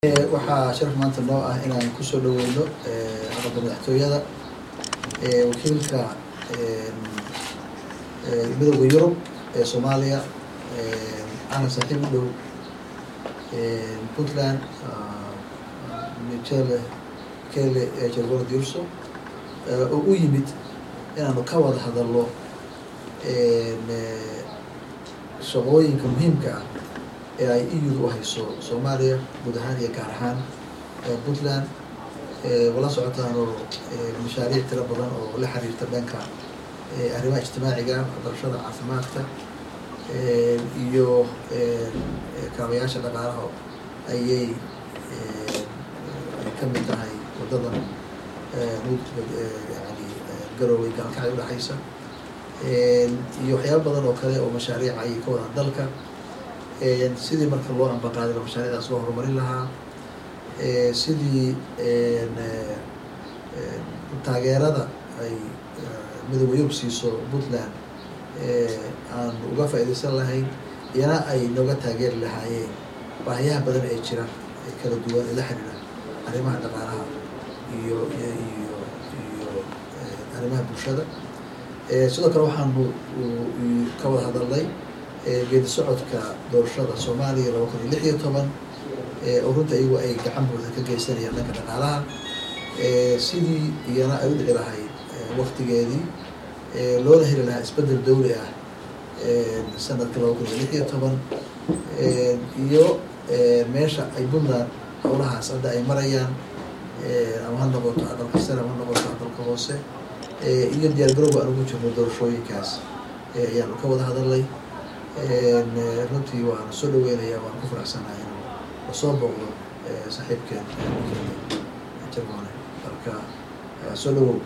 waxaa sharaf maanta noo ah inaan ku soo dhaweyno aqalka madaxtooyada wakiilka midowga Yurub ee Soomaaliya ana saaxiib u dhow Puntland Michele Chervolo Dirso oo u yimid inaanu ka wada hadalno shaqooyinka muhiimka ah ee ay EU u hayso Soomaaliya guud ahaan iyo gaar ahaan Puntland wala socotaano mashaariic tiro badan oo la xiriirta dhanka arrimaha ijtimaaciga barashada caafimaadka iyo kaabayaasha dhaqaalaha ayay ka mid tahay wadadan yani Garowe galkacyo u dhaxaysa iyo waxyaabo badan oo kale oo mashaariic ay ka wada dalka sidii marka loo ambaqaaday mashaariicdaas loo horumarin lahaa sidii taageerada ay midowga Yurub siiso Puntland aan uga faa'iideysan lahayn iyana ay nooga taageeri lahaayeen baahiyaha badan ee jira kala duwan ee la xiriira arrimaha dhaqaalaha iyo arrimaha bulshada sidoo kale waxaanu ka wada hadalnay geedi socodka doorashada Soomaaliya 2016 oo runta iyagu ay gacan buuxda ka geysanayaan dhanka dhaqaalaha sidii iyana ay u dhici lahayd waqtigeedii loola heli lahaa isbedel dawli ah sanadka 2016 iyo meesha ay Puntland howlahaas hadda ay marayaan ama ha noqoto aqalka sare ama ha noqoto aqalka hoose iyo diyaargarowga aan ugu jirno doorashooyinkaas ayaanu ka wada hadalnay runtii waan soo dhaweynayaa waan ku faraxsanahay oo soo booqdo saaxiibkeen Chervolo marka soo dhawow